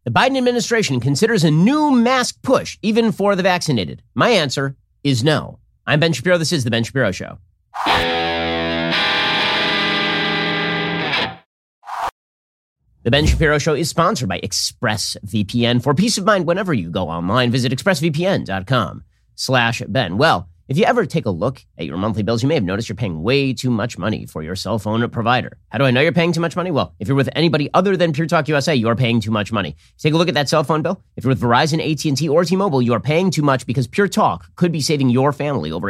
The Biden administration considers a new mask push even for the vaccinated. My answer is no. I'm Ben Shapiro. This is The Ben Shapiro Show. The Ben Shapiro Show is sponsored by ExpressVPN. For peace of mind whenever you go online, visit expressvpn.com/Ben. Well, if you ever take a look at your monthly bills, you may have noticed you're paying way too much money for your cell phone provider. How do I know you're paying too much money? Well, if you're with anybody other than Pure Talk USA, you are paying too much money. Take a look at that cell phone bill. If you're with Verizon, AT&T, or T-Mobile, you are paying too much because Pure Talk could be saving your family over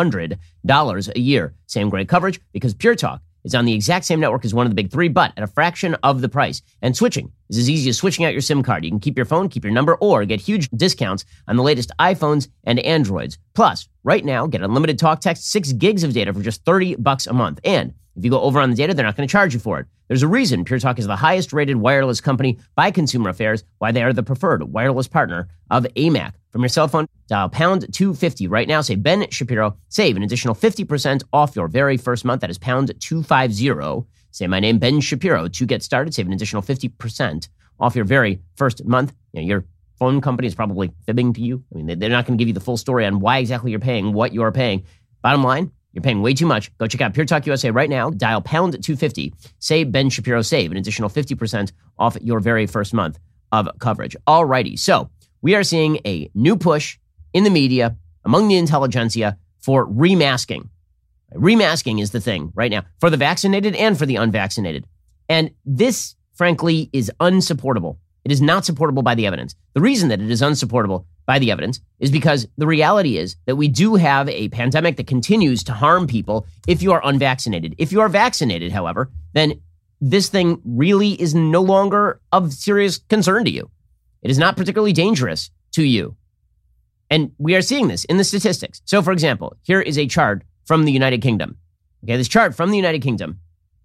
$800 a year. Same great coverage because Pure Talk is on the exact same network as one of the big three, but at a fraction of the price. And switching is as easy as switching out your SIM card. You can keep your phone, keep your number, or get huge discounts on the latest iPhones and Androids. Plus, right now, get unlimited talk, text, 6 gigs of data for just $30 a month. And if you go over on the data, they're not going to charge you for it. There's a reason Pure Talk is the highest rated wireless company by Consumer Affairs, why they are the preferred wireless partner of AMAC. From your cell phone, dial pound 250 right now. Say Ben Shapiro. Save an additional 50% off your very first month. That is pound 250. Say my name, Ben Shapiro, to get started. Save an additional 50% off your very first month. You know, your phone company is probably fibbing to you. I mean, they're not going to give you the full story on why exactly you're paying what you are paying. Bottom line, you're paying way too much. Go check out Pure Talk USA right now. Dial pound 250. Say Ben Shapiro. Save an additional 50% off your very first month of coverage. All righty. So we are seeing a new push in the media among the intelligentsia for remasking. Remasking is the thing right now for the vaccinated and for the unvaccinated. And this, frankly, is unsupportable. It is not supportable by the evidence. The reason that it is unsupportable by the evidence is because the reality is that we do have a pandemic that continues to harm people if you are unvaccinated. If you are vaccinated, however, then this thing really is no longer of serious concern to you. It is not particularly dangerous to you. And we are seeing this in the statistics. So, for example, here is a chart from the United Kingdom. Okay, this chart from the United Kingdom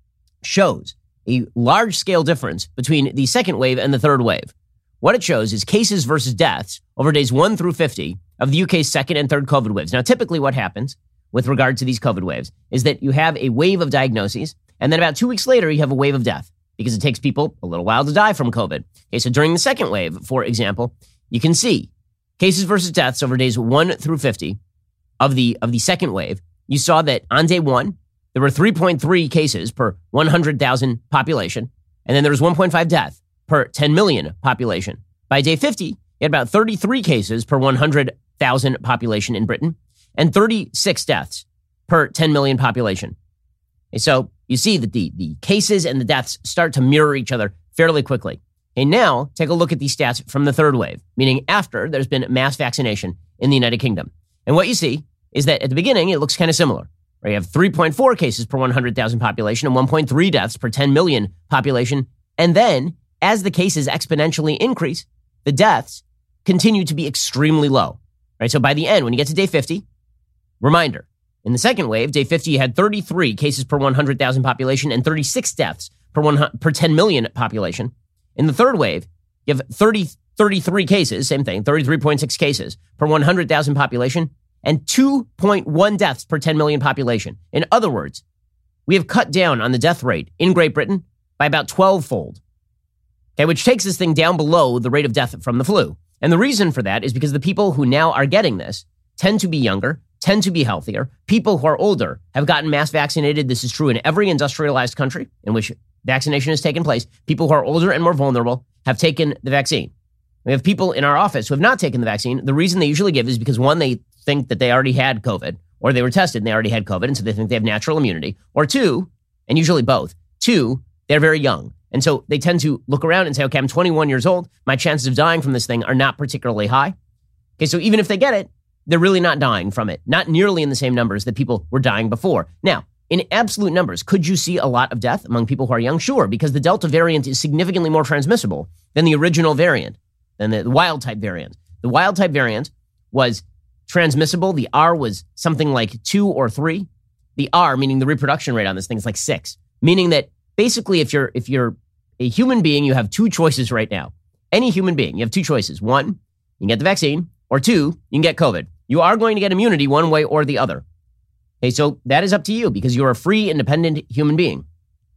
shows a large-scale difference between the second wave and the third wave. What it shows is cases versus deaths over days 1 through 50 of the UK's second and third COVID waves. Now, typically what happens with regard to these COVID waves is that you have a wave of diagnoses, and then about 2 weeks later, you have a wave of death because it takes people a little while to die from COVID. Okay, so during the second wave, for example, you can see cases versus deaths over days 1 through 50 of the second wave. You saw that on day 1, there were 3.3 cases per 100,000 population, and then there was 1.5 death per 10 million population. By day 50, you had about 33 cases per 100,000 population in Britain, and 36 deaths per 10 million population. Okay, so you see that the cases and the deaths start to mirror each other fairly quickly. And now, take a look at these stats from the third wave, meaning after there's been mass vaccination in the United Kingdom. And what you see is that at the beginning, it looks kind of similar. Right? You have 3.4 cases per 100,000 population and 1.3 deaths per 10 million population. And then, as the cases exponentially increase, the deaths continue to be extremely low. Right? So by the end, when you get to day 50, reminder, in the second wave, day 50, you had 33 cases per 100,000 population and 36 deaths per 10 million population. In the third wave, you have 33 cases, same thing, 33.6 cases per 100,000 population and 2.1 deaths per 10 million population. In other words, we have cut down on the death rate in Great Britain by about 12-fold, okay, which takes this thing down below the rate of death from the flu. And the reason for that is because the people who now are getting this tend to be younger, tend to be healthier. People who are older have gotten mass vaccinated. This is true in every industrialized country in which vaccination has taken place. People who are older and more vulnerable have taken the vaccine. We have people in our office who have not taken the vaccine. The reason they usually give is because, one, they think that they already had COVID, or they were tested and they already had COVID, and so they think they have natural immunity. Or two, and usually both, two, they're very young. And so they tend to look around and say, okay, I'm 21 years old. My chances of dying from this thing are not particularly high. Okay, so even if they get it, they're really not dying from it. Not nearly in the same numbers that people were dying before. Now, in absolute numbers, could you see a lot of death among people who are young? Sure, because the Delta variant is significantly more transmissible than the original variant, than the wild type variant. The wild type variant was transmissible. The R was something like 2 or 3. The R, meaning the reproduction rate on this thing, is like 6. Meaning that basically if you're a human being, you have 2 choices right now. Any human being, you have 2 choices. 1, you can get the vaccine, or 2, you can get COVID. You are going to get immunity one way or the other. Okay, so that is up to you because you're a free, independent human being.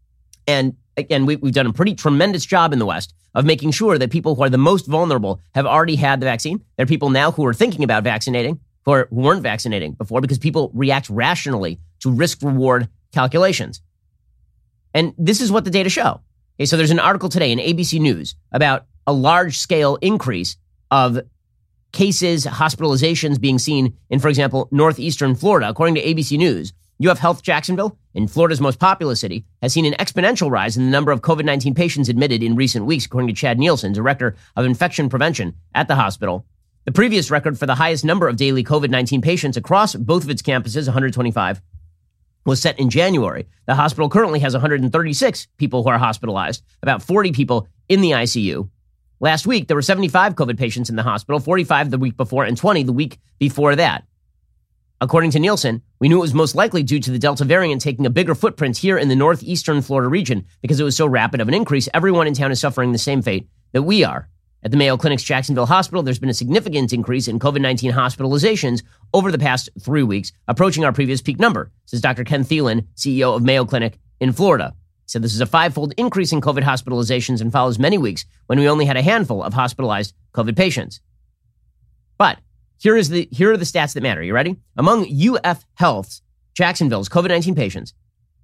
And again, we've done a pretty tremendous job in the West of making sure that people who are the most vulnerable have already had the vaccine. There are people now who are thinking about vaccinating who weren't vaccinating before because people react rationally to risk-reward calculations. And this is what the data show. Okay, so there's an article today in ABC News about a large-scale increase of cases, hospitalizations being seen in, for example, northeastern Florida. According to ABC News, UF Health Jacksonville, in Florida's most populous city, has seen an exponential rise in the number of COVID-19 patients admitted in recent weeks, according to Chad Nielsen, director of infection prevention at the hospital. The previous record for the highest number of daily COVID-19 patients across both of its campuses, 125, was set in January. The hospital currently has 136 people who are hospitalized, about 40 people in the ICU. Last week, there were 75 COVID patients in the hospital, 45 the week before, and 20 the week before that. According to Nielsen, we knew it was most likely due to the Delta variant taking a bigger footprint here in the northeastern Florida region because it was so rapid of an increase. Everyone in town is suffering the same fate that we are. At the Mayo Clinic's Jacksonville Hospital, there's been a significant increase in COVID-19 hospitalizations over the past 3 weeks, approaching our previous peak number, says Dr. Ken Thielen, CEO of Mayo Clinic in Florida. He said this is a 5-fold increase in COVID hospitalizations and follows many weeks when we only had a handful of hospitalized COVID patients. But here are the stats that matter. You ready? Among UF Health's Jacksonville's COVID-19 patients,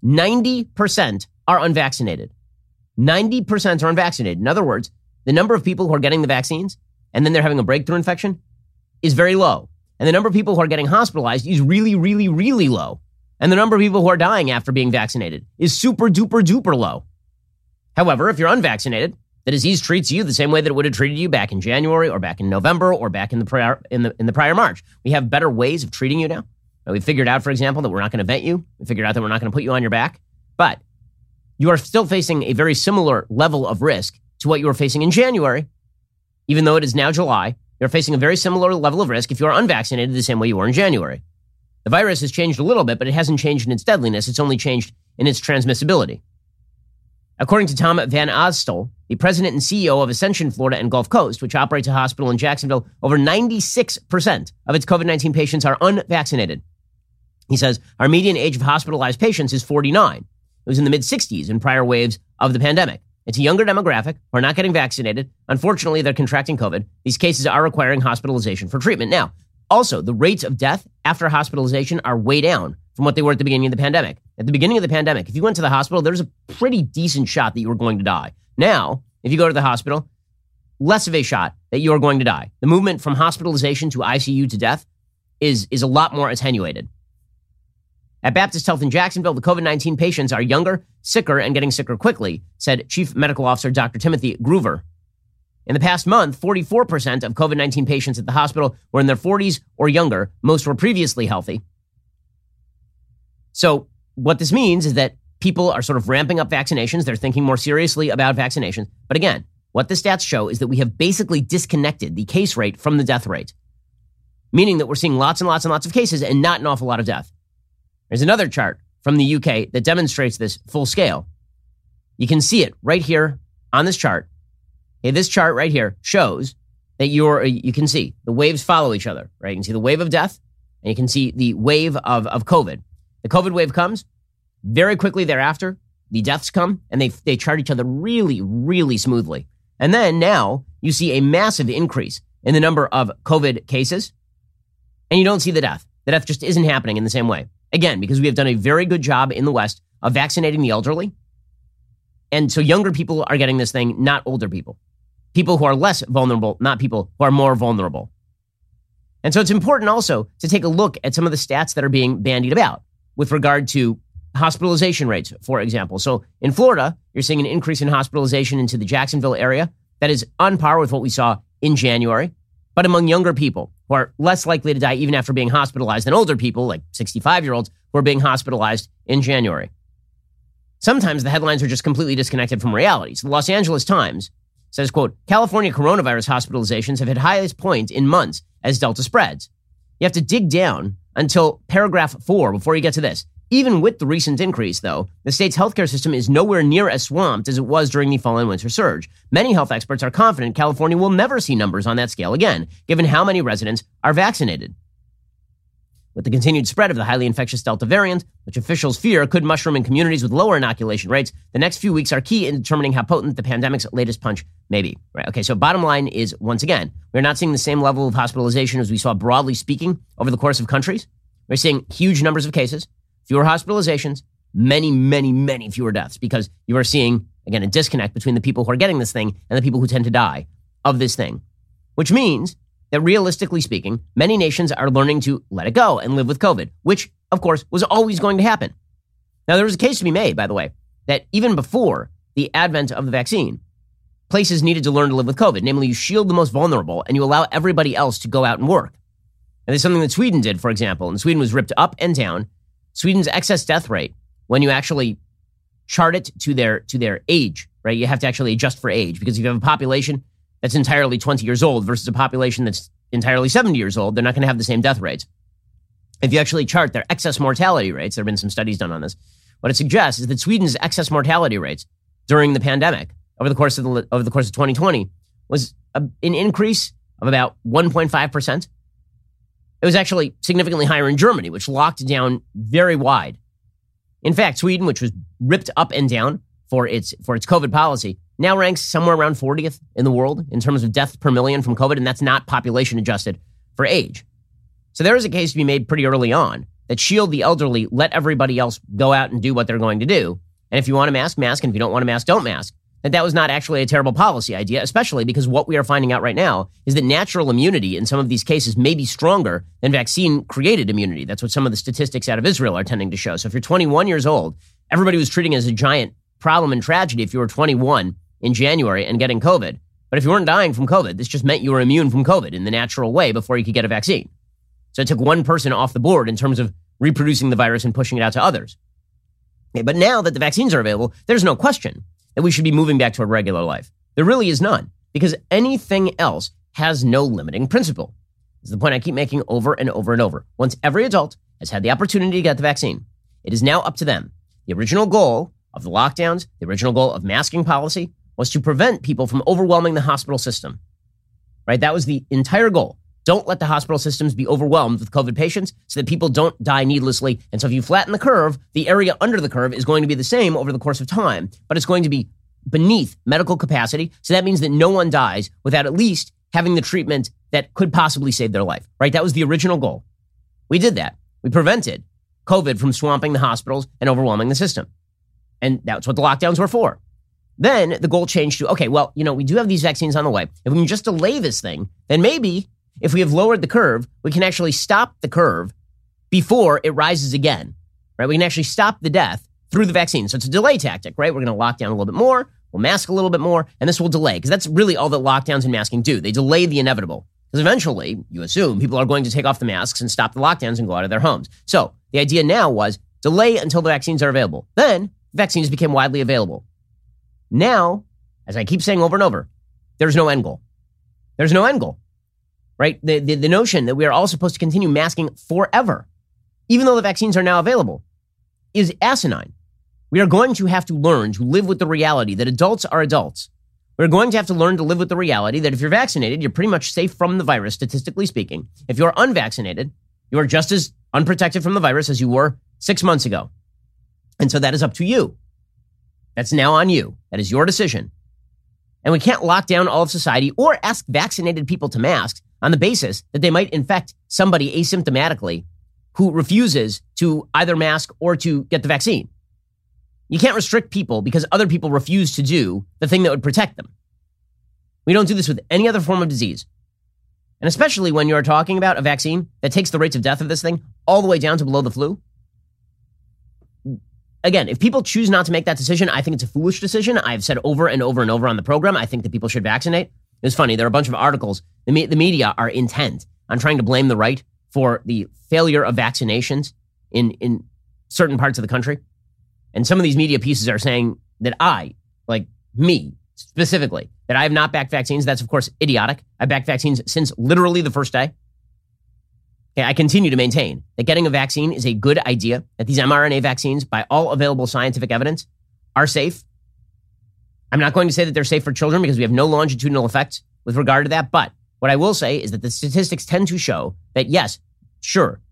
90% are unvaccinated. 90% are unvaccinated. In other words, the number of people who are getting the vaccines and then they're having a breakthrough infection is very low. And the number of people who are getting hospitalized is really, really, really low. And the number of people who are dying after being vaccinated is super duper duper low. However, if you're unvaccinated, the disease treats you the same way that it would have treated you back in January or back in November or back in the prior March. We have better ways of treating you now. We figured out, for example, that we're not going to vent you. We figured out that we're not going to put you on your back. But you are still facing a very similar level of risk to what you were facing in January. Even though it is now July, you're facing a very similar level of risk if you are unvaccinated the same way you were in January. The virus has changed a little bit, but it hasn't changed in its deadliness. It's only changed in its transmissibility. According to Tom Van Ostel, the president and CEO of Ascension Florida and Gulf Coast, which operates a hospital in Jacksonville, over 96% of its COVID-19 patients are unvaccinated. He says, our median age of hospitalized patients is 49. It was in the mid-60s in prior waves of the pandemic. It's a younger demographic who are not getting vaccinated. Unfortunately, they're contracting COVID. These cases are requiring hospitalization for treatment. Now, also, the rates of death after hospitalization are way down from what they were at the beginning of the pandemic. At the beginning of the pandemic, if you went to the hospital, there's a pretty decent shot that you were going to die. Now, if you go to the hospital, less of a shot that you are going to die. The movement from hospitalization to ICU to death is a lot more attenuated. At Baptist Health in Jacksonville, the COVID-19 patients are younger, sicker, and getting sicker quickly, said Chief Medical Officer Dr. Timothy Groover. In the past month, 44% of COVID-19 patients at the hospital were in their 40s or younger. Most were previously healthy. So what this means is that people are sort of ramping up vaccinations. They're thinking more seriously about vaccinations. But again, what the stats show is that we have basically disconnected the case rate from the death rate, meaning that we're seeing lots and lots and lots of cases and not an awful lot of death. There's another chart from the UK that demonstrates this full scale. You can see it right here on this chart. Okay, this chart right here shows that you can see the waves follow each other, right? You can see the wave of death and you can see the wave of COVID. The COVID wave comes very quickly thereafter. The deaths come and they chart each other really, really smoothly. And then now you see a massive increase in the number of COVID cases and you don't see the death. The death just isn't happening in the same way. Again, because we have done a very good job in the West of vaccinating the elderly. And so younger people are getting this thing, not older people. People who are less vulnerable, not people who are more vulnerable. And so it's important also to take a look at some of the stats that are being bandied about with regard to hospitalization rates, for example. So in Florida, you're seeing an increase in hospitalization into the Jacksonville area that is on par with what we saw in January. But among younger people who are less likely to die even after being hospitalized than older people, like 65-year-olds who are being hospitalized in January. Sometimes the headlines are just completely disconnected from reality. So the Los Angeles Times says, quote, California coronavirus hospitalizations have hit highest point in months as Delta spreads. You have to dig down until paragraph 4 before you get to this. Even with the recent increase, though, the state's healthcare system is nowhere near as swamped as it was during the fall and winter surge. Many health experts are confident California will never see numbers on that scale again, given how many residents are vaccinated. With the continued spread of the highly infectious Delta variant, which officials fear could mushroom in communities with lower inoculation rates, the next few weeks are key in determining how potent the pandemic's latest punch may be. Right? Okay, so bottom line is, once again, we're not seeing the same level of hospitalization as we saw broadly speaking over the course of countries. We're seeing huge numbers of cases, fewer hospitalizations, many, many, many fewer deaths, because you are seeing, again, a disconnect between the people who are getting this thing and the people who tend to die of this thing, which means that realistically speaking, many nations are learning to let it go and live with COVID, which, of course, was always going to happen. Now, there was a case to be made, by the way, that even before the advent of the vaccine, places needed to learn to live with COVID. Namely, you shield the most vulnerable and you allow everybody else to go out and work. And there's something that Sweden did, for example, and Sweden was ripped up and down. Sweden's excess death rate, when you actually chart it to their age, right? You have to actually adjust for age, because if you have a population that's entirely 20 years old versus a population that's entirely 70 years old, they're not going to have the same death rates. If you actually chart their excess mortality rates, there have been some studies done on this, what it suggests is that Sweden's excess mortality rates during the pandemic over the course of 2020 was an increase of about 1.5%. It was actually significantly higher in Germany, which locked down very wide. In fact, Sweden, which was ripped up and down for its COVID policy, now ranks somewhere around 40th in the world in terms of deaths per million from COVID, and that's not population adjusted for age. So there is a case to be made pretty early on that shield the elderly, let everybody else go out and do what they're going to do. And if you want to mask, mask, and if you don't want to mask, don't mask. That was not actually a terrible policy idea, especially because what we are finding out right now is that natural immunity in some of these cases may be stronger than vaccine-created immunity. That's what some of the statistics out of Israel are tending to show. So if you're 21 years old, everybody was treating it as a giant problem and tragedy if you were 21 in January and getting COVID. But if you weren't dying from COVID, this just meant you were immune from COVID in the natural way before you could get a vaccine. So it took one person off the board in terms of reproducing the virus and pushing it out to others. Okay, but now that the vaccines are available, there's no question that we should be moving back to a regular life. There really is none, because anything else has no limiting principle. This is the point I keep making over and over and over. Once every adult has had the opportunity to get the vaccine, it is now up to them. The original goal of the lockdowns, the original goal of masking policy, was to prevent people from overwhelming the hospital system. Right? That was the entire goal. Don't let the hospital systems be overwhelmed with COVID patients so that people don't die needlessly. And so if you flatten the curve, the area under the curve is going to be the same over the course of time, but it's going to be beneath medical capacity. So that means that no one dies without at least having the treatment that could possibly save their life. Right? That was the original goal. We did that. We prevented COVID from swamping the hospitals and overwhelming the system. And that's what the lockdowns were for. Then the goal changed to, okay, well, we do have these vaccines on the way. If we can just delay this thing, then maybe if we have lowered the curve, we can actually stop the curve before it rises again, right? We can actually stop the death through the vaccine. So it's a delay tactic, right? We're going to lock down a little bit more, we'll mask a little bit more, and this will delay, because that's really all that lockdowns and masking do. They delay the inevitable, because eventually, you assume, people are going to take off the masks and stop the lockdowns and go out of their homes. So the idea now was delay until the vaccines are available. Then vaccines became widely available. Now, as I keep saying over and over, there's no end goal. There's no end goal, right? The notion that we are all supposed to continue masking forever, even though the vaccines are now available, is asinine. We are going to have to learn to live with the reality that adults are adults. We're going to have to learn to live with the reality that if you're vaccinated, you're pretty much safe from the virus, statistically speaking. If you're unvaccinated, you are just as unprotected from the virus as you were 6 months ago. And so that is up to you. That's now on you. That is your decision. And we can't lock down all of society or ask vaccinated people to mask on the basis that they might infect somebody asymptomatically who refuses to either mask or to get the vaccine. You can't restrict people because other people refuse to do the thing that would protect them. We don't do this with any other form of disease. And especially when you're talking about a vaccine that takes the rates of death of this thing all the way down to below the flu. Again, if people choose not to make that decision, I think it's a foolish decision. I've said over and over and over on the program, I think that people should vaccinate. It's funny. There are a bunch of articles. The media are intent on trying to blame the right for the failure of vaccinations in certain parts of the country. And some of these media pieces are saying that I, like me specifically, that I have not backed vaccines. That's, of course, idiotic. I backed vaccines since literally the first day. Okay, I continue to maintain that getting a vaccine is a good idea, that these mRNA vaccines, by all available scientific evidence, are safe. I'm not going to say that they're safe for children because we have no longitudinal effects with regard to that. But what I will say is that the statistics tend to show that, yes, sure,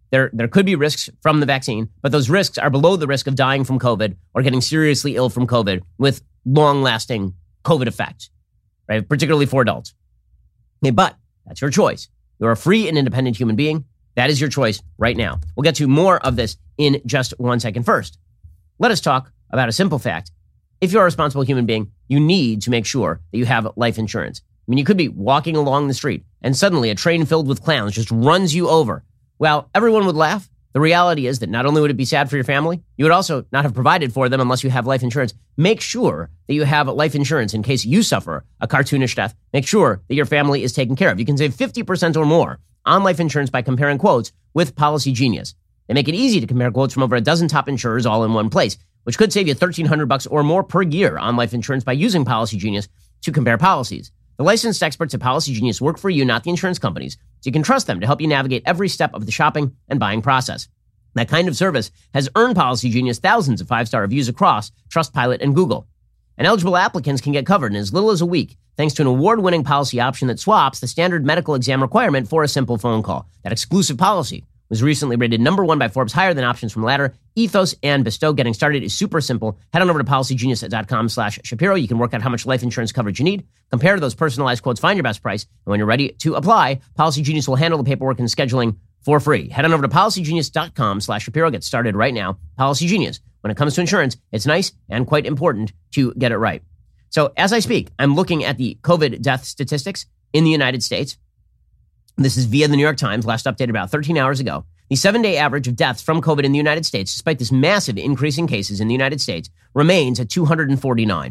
There could be risks from the vaccine, but those risks are below the risk of dying from COVID or getting seriously ill from COVID with long-lasting COVID effects, right? Particularly for adults. Okay, but that's your choice. You're a free and independent human being. That is your choice right now. We'll get to more of this in just 1 second. First, let us talk about a simple fact. If you're a responsible human being, you need to make sure that you have life insurance. I mean, you could be walking along the street and suddenly a train filled with clowns just runs you over. Well, everyone would laugh. The reality is that not only would it be sad for your family, you would also not have provided for them unless you have life insurance. Make sure that you have life insurance in case you suffer a cartoonish death. Make sure that your family is taken care of. You can save 50% or more on life insurance by comparing quotes with Policy Genius. They make it easy to compare quotes from over a dozen top insurers all in one place, which could save you $1,300 or more per year on life insurance by using Policy Genius to compare policies. The licensed experts at Policy Genius work for you, not the insurance companies, so you can trust them to help you navigate every step of the shopping and buying process. That kind of service has earned Policy Genius thousands of 5-star reviews across Trustpilot and Google. And eligible applicants can get covered in as little as a week, thanks to an award-winning policy option that swaps the standard medical exam requirement for a simple phone call. That exclusive policy was recently rated #1 by Forbes, higher than options from Ladder, Ethos, and Bestow. Getting started is super simple. Head on over to policygenius.com/Shapiro. You can work out how much life insurance coverage you need, compare those personalized quotes, find your best price, and when you're ready to apply, Policy Genius will handle the paperwork and scheduling for free. Head on over to policygenius.com/Shapiro. Get started right now. Policy Genius. When it comes to insurance, it's nice and quite important to get it right. So as I speak, I'm looking at the COVID death statistics in the United States. This is via the New York Times, last updated about 13 hours ago. The 7-day average of deaths from COVID in the United States, despite this massive increase in cases in the United States, remains at 249.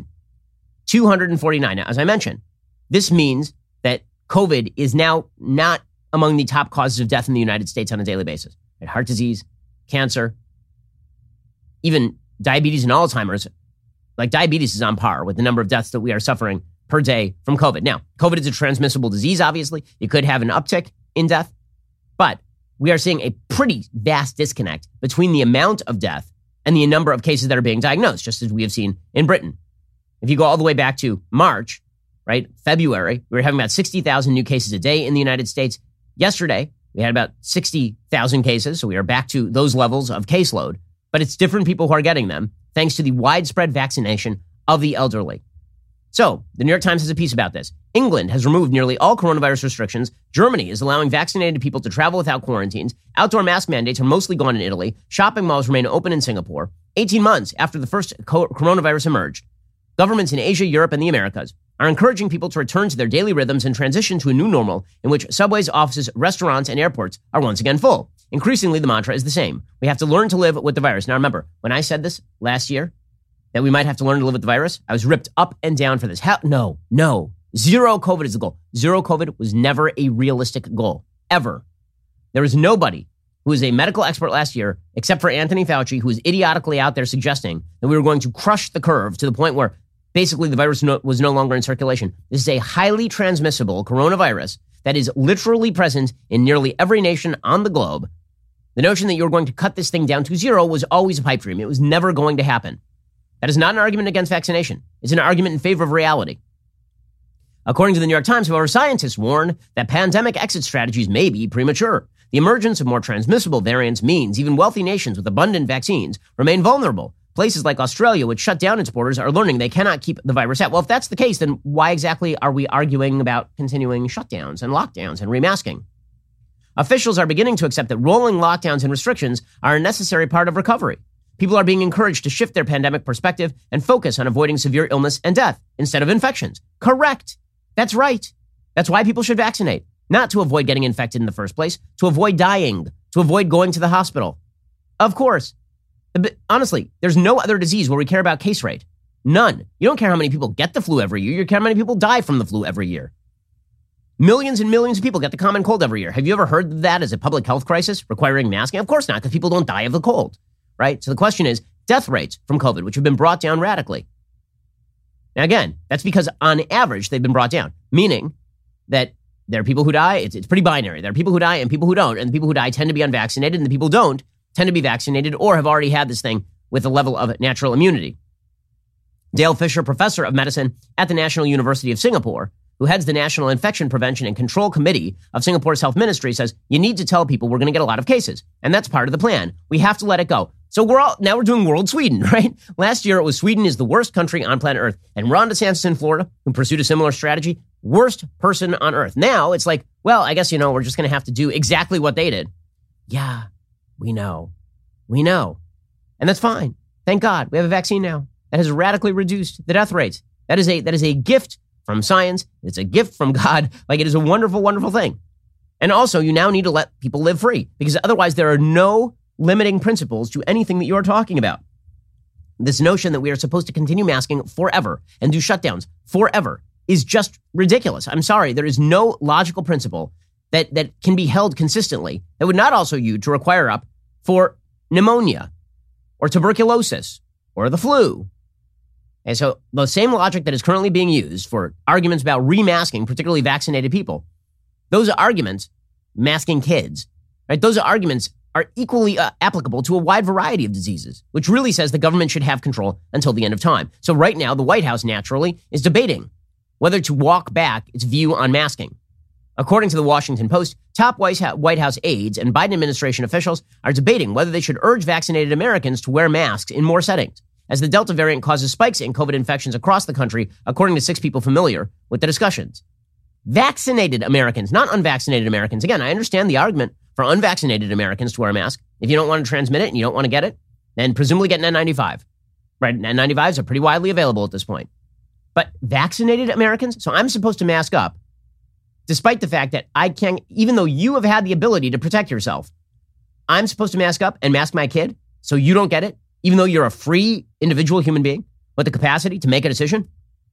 249. Now, as I mentioned, this means that COVID is now not among the top causes of death in the United States on a daily basis. Right? Heart disease, cancer, even diabetes and Alzheimer's. Like diabetes is on par with the number of deaths that we are suffering per day from COVID. Now, COVID is a transmissible disease, obviously. You could have an uptick in death, but we are seeing a pretty vast disconnect between the amount of death and the number of cases that are being diagnosed, just as we have seen in Britain. If you go all the way back to March, right, February, we were having about 60,000 new cases a day in the United States. Yesterday, we had about 60,000 cases, so we are back to those levels of caseload, but it's different people who are getting them, thanks to the widespread vaccination of the elderly. So, the New York Times has a piece about this. England has removed nearly all coronavirus restrictions. Germany is allowing vaccinated people to travel without quarantines. Outdoor mask mandates are mostly gone in Italy. Shopping malls remain open in Singapore. 18 months after the first coronavirus emerged, governments in Asia, Europe, and the Americas are encouraging people to return to their daily rhythms and transition to a new normal in which subways, offices, restaurants, and airports are once again full. Increasingly, the mantra is the same. We have to learn to live with the virus. Now, remember, when I said this last year, that we might have to learn to live with the virus, I was ripped up and down for this. No. Zero COVID is the goal. Zero COVID was never a realistic goal, ever. There was nobody who was a medical expert last year, except for Anthony Fauci, who was idiotically out there suggesting that we were going to crush the curve to the point where basically the virus was no longer in circulation. This is a highly transmissible coronavirus that is literally present in nearly every nation on the globe. The notion that you were going to cut this thing down to zero was always a pipe dream. It was never going to happen. That is not an argument against vaccination. It's an argument in favor of reality. According to the New York Times, however, scientists warn that pandemic exit strategies may be premature. The emergence of more transmissible variants means even wealthy nations with abundant vaccines remain vulnerable. Places like Australia, which shut down its borders, are learning they cannot keep the virus out. Well, if that's the case, then why exactly are we arguing about continuing shutdowns and lockdowns and remasking? Officials are beginning to accept that rolling lockdowns and restrictions are a necessary part of recovery. People are being encouraged to shift their pandemic perspective and focus on avoiding severe illness and death instead of infections. Correct. That's right. That's why people should vaccinate. Not to avoid getting infected in the first place, to avoid dying, to avoid going to the hospital. Of course. But honestly, there's no other disease where we care about case rate. None. You don't care how many people get the flu every year. You care how many people die from the flu every year. Millions and millions of people get the common cold every year. Have you ever heard of that as a public health crisis requiring masking? Of course not, because people don't die of the cold. Right? So the question is death rates from COVID, which have been brought down radically. Now, again, that's because on average, they've been brought down, meaning that there are people who die. It's pretty binary. There are people who die and people who don't. And the people who die tend to be unvaccinated, and the people who don't tend to be vaccinated or have already had this thing with a level of natural immunity. Dale Fisher, professor of medicine at the National University of Singapore, who heads the National Infection Prevention and Control Committee of Singapore's Health Ministry, says you need to tell people we're going to get a lot of cases. And that's part of the plan. We have to let it go. So now we're doing World Sweden, right? Last year it was Sweden is the worst country on planet Earth. And Ron DeSantis in Florida, who pursued a similar strategy, worst person on Earth. Now it's like, well, I guess, we're just going to have to do exactly what they did. Yeah, we know. And that's fine. Thank God we have a vaccine now that has radically reduced the death rates. That is a gift from science. It's a gift from God. Like, it is a wonderful, wonderful thing. And also, you now need to let people live free, because otherwise there are no limiting principles to anything that you are talking about. This notion that we are supposed to continue masking forever and do shutdowns forever is just ridiculous. I'm sorry. There is no logical principle that can be held consistently that would not also you to require up for pneumonia or tuberculosis or the flu. And so the same logic that is currently being used for arguments about remasking, particularly vaccinated people, those arguments, masking kids, right? Those arguments are equally applicable to a wide variety of diseases, which really says the government should have control until the end of time. So right now, the White House naturally is debating whether to walk back its view on masking. According to the Washington Post, top White House aides and Biden administration officials are debating whether they should urge vaccinated Americans to wear masks in more settings, as the Delta variant causes spikes in COVID infections across the country, according to 6 people familiar with the discussions. Vaccinated Americans, not unvaccinated Americans. Again, I understand the argument for unvaccinated Americans to wear a mask. If you don't want to transmit it and you don't want to get it, then presumably get an N95. Right? N95s are pretty widely available at this point. But vaccinated Americans, so I'm supposed to mask up, despite the fact that I can't, even though you have had the ability to protect yourself, I'm supposed to mask up and mask my kid so you don't get it, even though you're a free individual human being with the capacity to make a decision?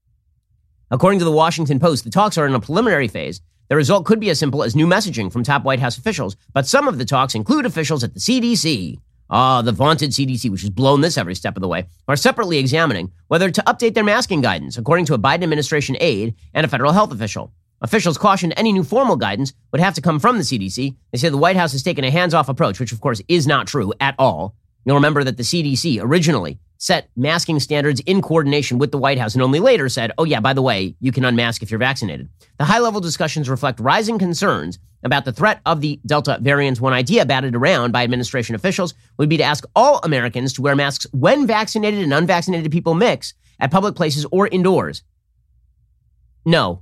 According to the Washington Post, the talks are in a preliminary phase. The result could be as simple as new messaging from top White House officials, but some of the talks include officials at the CDC, the vaunted CDC, which has blown this every step of the way, are separately examining whether to update their masking guidance, according to a Biden administration aide and a federal health official. Officials cautioned any new formal guidance would have to come from the CDC. They say the White House has taken a hands-off approach, which of course is not true at all. You'll remember that the CDC originally set masking standards in coordination with the White House and only later said, oh yeah, by the way, you can unmask if you're vaccinated. The high-level discussions reflect rising concerns about the threat of the Delta variant. One idea batted around by administration officials would be to ask all Americans to wear masks when vaccinated and unvaccinated people mix at public places or indoors. No.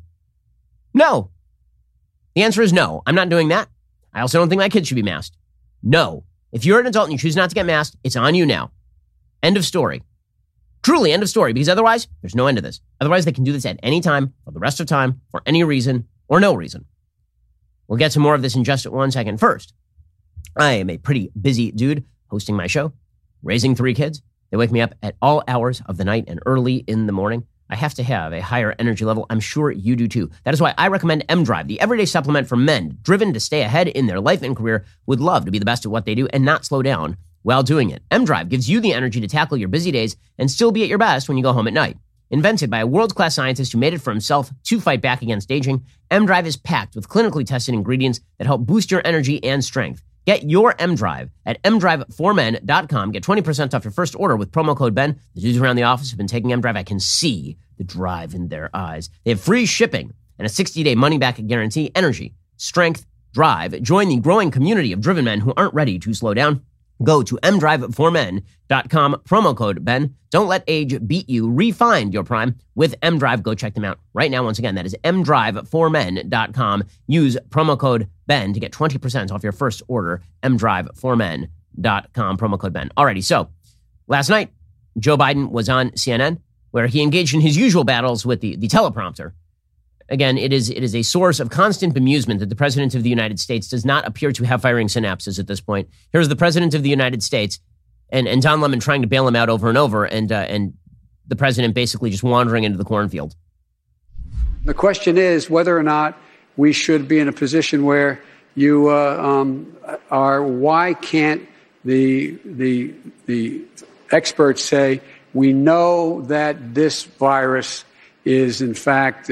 The answer is no. I'm not doing that. I also don't think my kids should be masked. No. If you're an adult and you choose not to get masked, it's on you now. End of story. Truly, end of story, because otherwise, there's no end to this. Otherwise, they can do this at any time, for the rest of time, for any reason, or no reason. We'll get to more of this in just 1 second. First, I am a pretty busy dude hosting my show, raising 3 kids. They wake me up at all hours of the night and early in the morning. I have to have a higher energy level. I'm sure you do too. That is why I recommend M-Drive, the everyday supplement for men driven to stay ahead in their life and career, would love to be the best at what they do and not slow down while doing it. M-Drive gives you the energy to tackle your busy days and still be at your best when you go home at night. Invented by a world-class scientist who made it for himself to fight back against aging, M-Drive is packed with clinically tested ingredients that help boost your energy and strength. Get your M-Drive at mdriveformen.com. Get 20% off your first order with promo code BEN. The dudes around the office have been taking M-Drive. I can see the drive in their eyes. They have free shipping and a 60-day money-back guarantee. Energy, strength, drive. Join the growing community of driven men who aren't ready to slow down. Go to mdriveformen.com, promo code BEN. Don't let age beat you. Refine your prime with M-Drive. Go check them out right now. Once again, that is mdriveformen.com. Use promo code BEN to get 20% off your first order. mdriveformen.com, promo code BEN. Alrighty, so last night, Joe Biden was on CNN where he engaged in his usual battles with the teleprompter. Again, it is a source of constant bemusement that the President of the United States does not appear to have firing synapses at this point. Here's the President of the United States and Don Lemon trying to bail him out over and over, and the President basically just wandering into the cornfield. The question is whether or not we should be in a position where you are. Why can't the experts say we know that this virus is in fact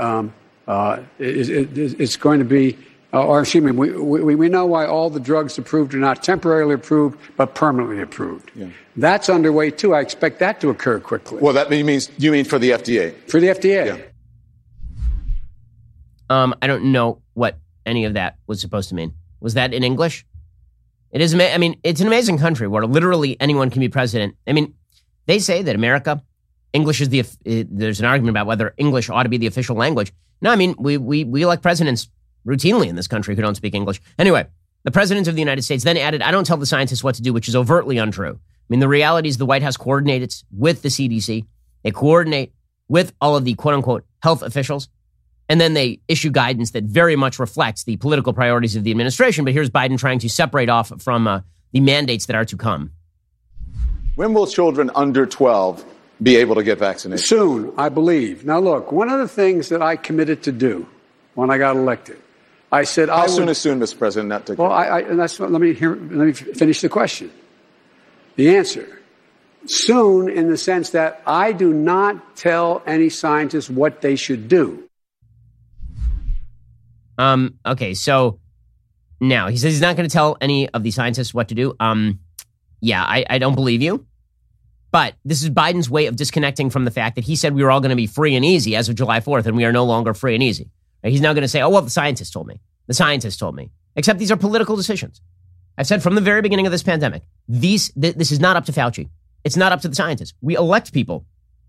it's going to be, or excuse me, we know why all the drugs approved are not temporarily approved but permanently approved. Yeah. That's underway too. I expect that to occur quickly. Well, that means you mean for the FDA? For the FDA. Yeah. I don't know what any of that was supposed to mean. Was that in English? It is. I mean, it's an amazing country where literally anyone can be president. I mean, they say that America, English is there's an argument about whether English ought to be the official language. No, I mean, we elect presidents routinely in this country who don't speak English. Anyway, the president of the United States then added, I don't tell the scientists what to do, which is overtly untrue. I mean, the reality is the White House coordinates with the CDC. They coordinate with all of the quote-unquote health officials. And then they issue guidance that very much reflects the political priorities of the administration. But here's Biden trying to separate off from the mandates that are to come. When will children under 12 be able to get vaccinated? Soon, I believe. Now, look, one of the things that I committed to do when I got elected, I said How soon is soon, Mr. President? Not to well, and that's what, let me finish the question. The answer. Soon in the sense that I do not tell any scientist what they should do. Okay, so now he says he's not going to tell any of the scientists what to do. Yeah, I don't believe you. But this is Biden's way of disconnecting from the fact that he said we were all going to be free and easy as of July 4th, and we are no longer free and easy. Right? He's now going to say, oh, well, the scientists told me. The scientists told me. Except these are political decisions. I've said from the very beginning of this pandemic, this is not up to Fauci. It's not up to the scientists. We elect people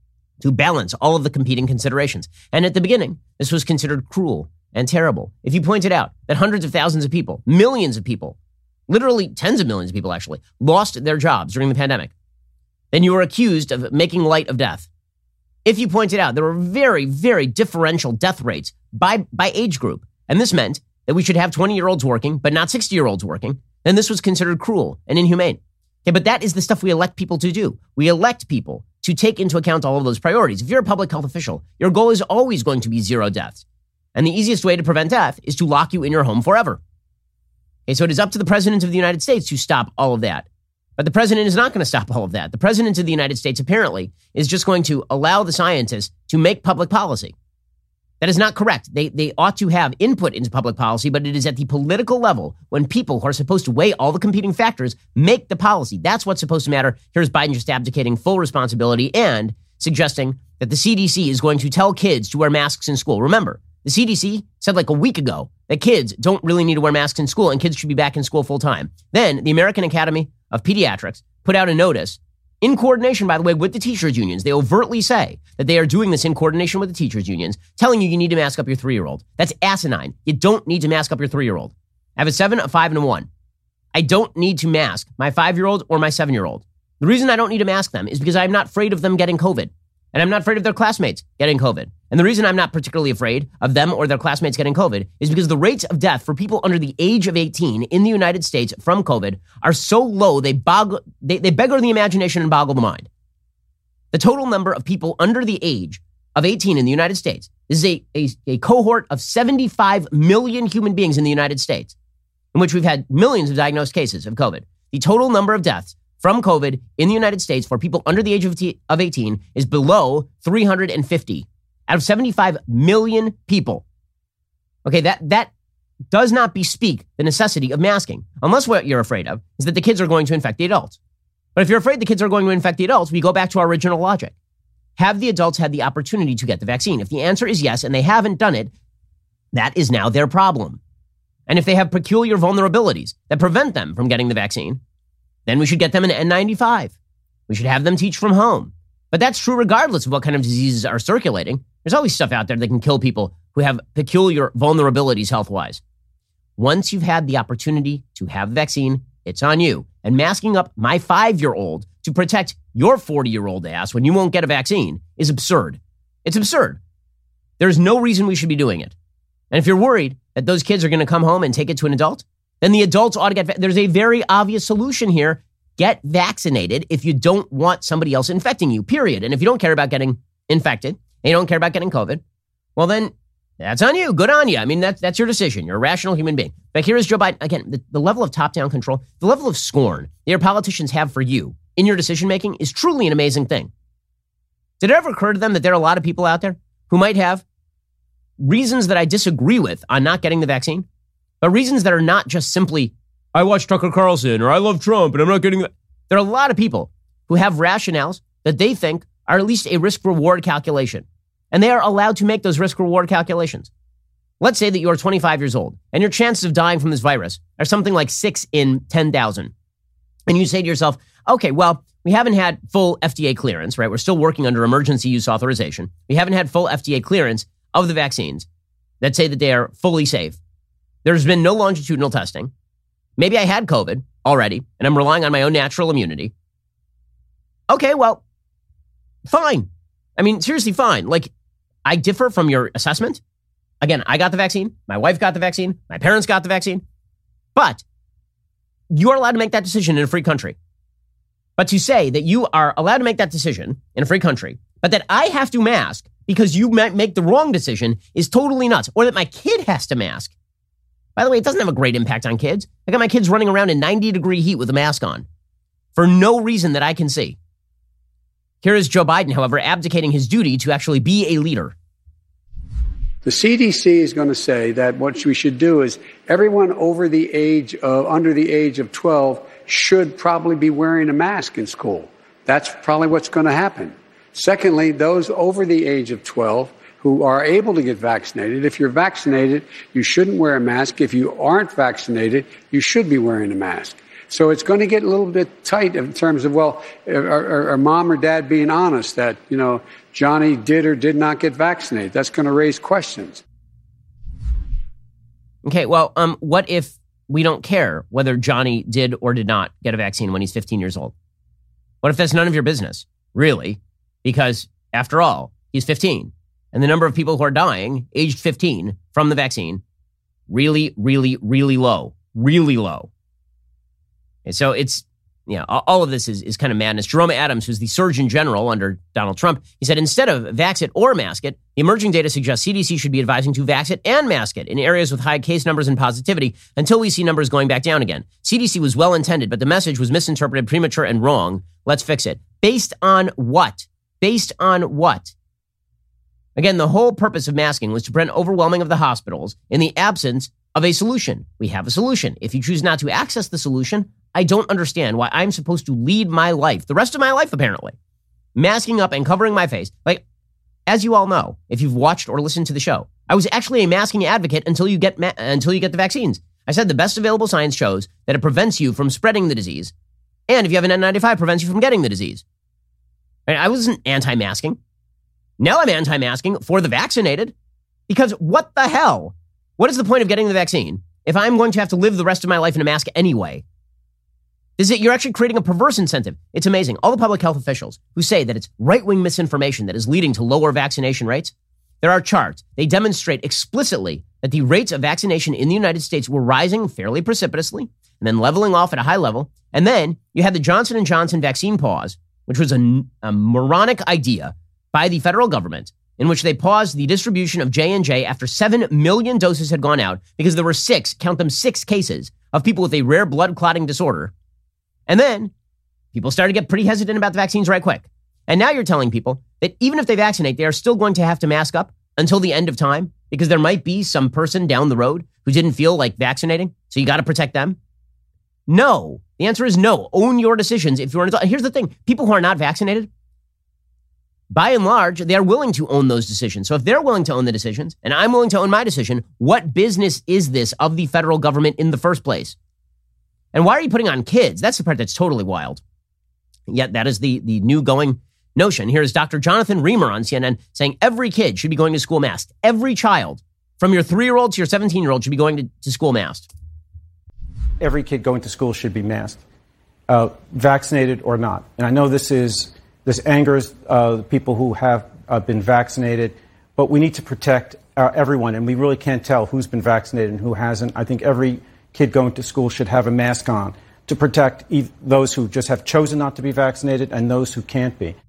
to balance all of the competing considerations. And at the beginning, this was considered cruel and terrible. If you pointed out that hundreds of thousands of people, millions of people, literally tens of millions of people actually, lost their jobs during the pandemic, then you were accused of making light of death. If you pointed out there were very, very differential death rates by age group, and this meant that we should have 20-year-olds working, but not 60-year-olds working, then this was considered cruel and inhumane. Okay, but that is the stuff we elect people to do. We elect people to take into account all of those priorities. If you're a public health official, your goal is always going to be zero deaths. And the easiest way to prevent death is to lock you in your home forever. Okay, so it is up to the president of the United States to stop all of that. But the president is not going to stop all of that. The president of the United States apparently is just going to allow the scientists to make public policy. That is not correct. They ought to have input into public policy, but it is at the political level when people who are supposed to weigh all the competing factors make the policy. That's what's supposed to matter. Here's Biden just abdicating full responsibility and suggesting that the CDC is going to tell kids to wear masks in school. Remember, the CDC said like a week ago that kids don't really need to wear masks in school and kids should be back in school full time. Then the American Academy of Pediatrics put out a notice in coordination, by the way, with the teachers' unions. They overtly say that they are doing this in coordination with the teachers' unions, telling you need to mask up your 3-year-old. That's asinine. You don't need to mask up your 3-year-old. I have a 7, a 5, and a 1. I don't need to mask my 5-year-old or my 7-year-old. The reason I don't need to mask them is because I'm not afraid of them getting COVID. And I'm not afraid of their classmates getting COVID. And the reason I'm not particularly afraid of them or their classmates getting COVID is because the rates of death for people under the age of 18 in the United States from COVID are so low, they beggar the imagination and boggle the mind. The total number of people under the age of 18 in the United States is a cohort of 75 million human beings in the United States, in which we've had millions of diagnosed cases of COVID. The total number of deaths from COVID in the United States for people under the age of 18 is below 350 out of 75 million people. Okay, that does not bespeak the necessity of masking, unless what you're afraid of is that the kids are going to infect the adults. But if you're afraid the kids are going to infect the adults, we go back to our original logic. Have the adults had the opportunity to get the vaccine? If the answer is yes, and they haven't done it, that is now their problem. And if they have peculiar vulnerabilities that prevent them from getting the vaccine, then we should get them an N95. We should have them teach from home. But that's true regardless of what kind of diseases are circulating. There's always stuff out there that can kill people who have peculiar vulnerabilities health-wise. Once you've had the opportunity to have the vaccine, it's on you. And masking up my 5-year-old to protect your 40-year-old ass when you won't get a vaccine is absurd. It's absurd. There's no reason we should be doing it. And if you're worried that those kids are going to come home and take it to an adult, then the adults ought to get there's a very obvious solution here. Get vaccinated if you don't want somebody else infecting you, period. And if you don't care about getting infected and you don't care about getting COVID, well, then that's on you. Good on you. I mean, that's your decision. You're a rational human being. But here is Joe Biden. Again, the level of top-down control, the level of scorn that your politicians have for you in your decision-making is truly an amazing thing. Did it ever occur to them that there are a lot of people out there who might have reasons that I disagree with on not getting the vaccine, but reasons that are not just simply, I watch Tucker Carlson or I love Trump and I'm not getting that. There are a lot of people who have rationales that they think are at least a risk-reward calculation. And they are allowed to make those risk-reward calculations. Let's say that you're 25 years old and your chances of dying from this virus are something like 6 in 10,000. And you say to yourself, okay, well, we haven't had full FDA clearance, right? We're still working under emergency use authorization. We haven't had full FDA clearance of the vaccines that say that they are fully safe. There's been no longitudinal testing. Maybe I had COVID already and I'm relying on my own natural immunity. Okay, well, fine. I mean, seriously, fine. Like, I differ from your assessment. Again, I got the vaccine. My wife got the vaccine. My parents got the vaccine. But you are allowed to make that decision in a free country. But to say that you are allowed to make that decision in a free country, but that I have to mask because you might make the wrong decision is totally nuts. Or that my kid has to mask. By the way, it doesn't have a great impact on kids. I got my kids running around in 90-degree heat with a mask on for no reason that I can see. Here is Joe Biden, however, abdicating his duty to actually be a leader. The CDC is going to say that what we should do is everyone under the age of 12 should probably be wearing a mask in school. That's probably what's going to happen. Secondly, those over the age of 12 who are able to get vaccinated, if you're vaccinated, you shouldn't wear a mask. If you aren't vaccinated, you should be wearing a mask. So it's going to get a little bit tight in terms of, well, are mom or dad being honest that, Johnny did or did not get vaccinated? That's going to raise questions. Okay, well, what if we don't care whether Johnny did or did not get a vaccine when he's 15 years old? What if that's none of your business, really? Because, after all, he's 15. And the number of people who are dying, aged 15, from the vaccine, really, really, really low. Really low. And so it's, all of this is kind of madness. Jerome Adams, who's the Surgeon General under Donald Trump, he said instead of vax it or mask it, the emerging data suggests CDC should be advising to vax it and mask it in areas with high case numbers and positivity until we see numbers going back down again. CDC was well intended, but the message was misinterpreted, premature, and wrong. Let's fix it. Based on what? Based on what? Again, the whole purpose of masking was to prevent overwhelming of the hospitals in the absence of a solution. We have a solution. If you choose not to access the solution, I don't understand why I'm supposed to lead my life, the rest of my life apparently, masking up and covering my face. Like, as you all know, if you've watched or listened to the show, I was actually a masking advocate until you get the vaccines. I said the best available science shows that it prevents you from spreading the disease, and if you have an N95, prevents you from getting the disease. I wasn't anti-masking. Now I'm anti-masking for the vaccinated, because what the hell? What is the point of getting the vaccine if I'm going to have to live the rest of my life in a mask anyway? You're actually creating a perverse incentive. It's amazing. All the public health officials who say that it's right-wing misinformation that is leading to lower vaccination rates, there are charts. They demonstrate explicitly that the rates of vaccination in the United States were rising fairly precipitously and then leveling off at a high level. And then you had the Johnson & Johnson vaccine pause, which was a moronic idea by the federal government in which they paused the distribution of J&J after 7 million doses had gone out because there were 6 cases of people with a rare blood clotting disorder. And then people started to get pretty hesitant about the vaccines right quick. And now you're telling people that even if they vaccinate, they are still going to have to mask up until the end of time because there might be some person down the road who didn't feel like vaccinating. So you got to protect them. No, the answer is no. Own your decisions. If you're an adult. Here's the thing. People who are not vaccinated, by and large, they are willing to own those decisions. So if they're willing to own the decisions and I'm willing to own my decision, what business is this of the federal government in the first place? And why are you putting on kids? That's the part that's totally wild. Yet that is the new going notion. Here is Dr. Jonathan Reamer on CNN saying every kid should be going to school masked. Every child, from your 3-year-old to your 17-year-old, should be going to school masked. Every kid going to school should be masked, vaccinated or not. And I know this angers people who have been vaccinated, but we need to protect everyone. And we really can't tell who's been vaccinated and who hasn't. I think every kid going to school should have a mask on to protect those who just have chosen not to be vaccinated and those who can't be.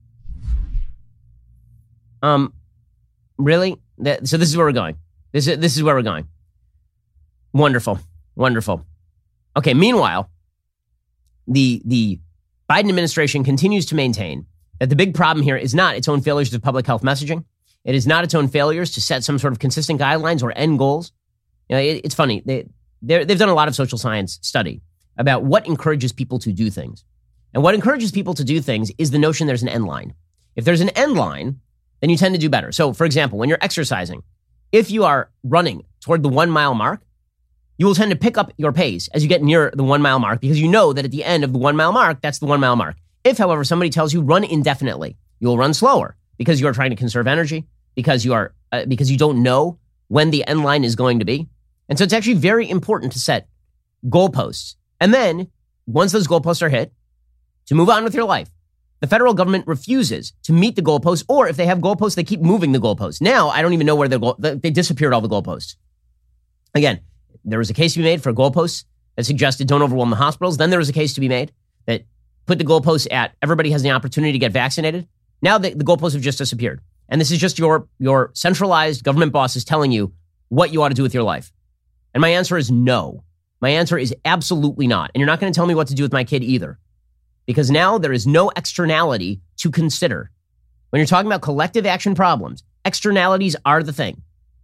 Really? So this is where we're going. This is where we're going. Wonderful. Wonderful. Okay, meanwhile, the Biden administration continues to maintain that the big problem here is not its own failures of public health messaging. It is not its own failures to set some sort of consistent guidelines or end goals. It's funny. They've done a lot of social science study about what encourages people to do things. And what encourages people to do things is the notion there's an end line. If there's an end line, then you tend to do better. So, for example, when you're exercising, If you are running toward the 1 mile mark, you will tend to pick up your pace as you get near the 1 mile mark because you know that at the end of the 1 mile mark, that's the 1 mile mark. If, however, somebody tells you run indefinitely, you will run slower because you are trying to conserve energy, because you don't know when the end line is going to be. And so it's actually very important to set goalposts. And then once those goalposts are hit, to move on with your life. The federal government refuses to meet the goalposts, or if they have goalposts, they keep moving the goalposts. Now, I don't even know where they disappeared all the goalposts. Again, there was a case to be made for goalposts that suggested don't overwhelm the hospitals. Then there was a case to be made that put the goalposts at everybody has the opportunity to get vaccinated. Now the goalposts have just disappeared. And this is just your centralized government bosses telling you what you ought to do with your life. And my answer is no. My answer is absolutely not. And you're not going to tell me what to do with my kid either. Because now there is no externality to consider. When you're talking about collective action problems, externalities are the thing.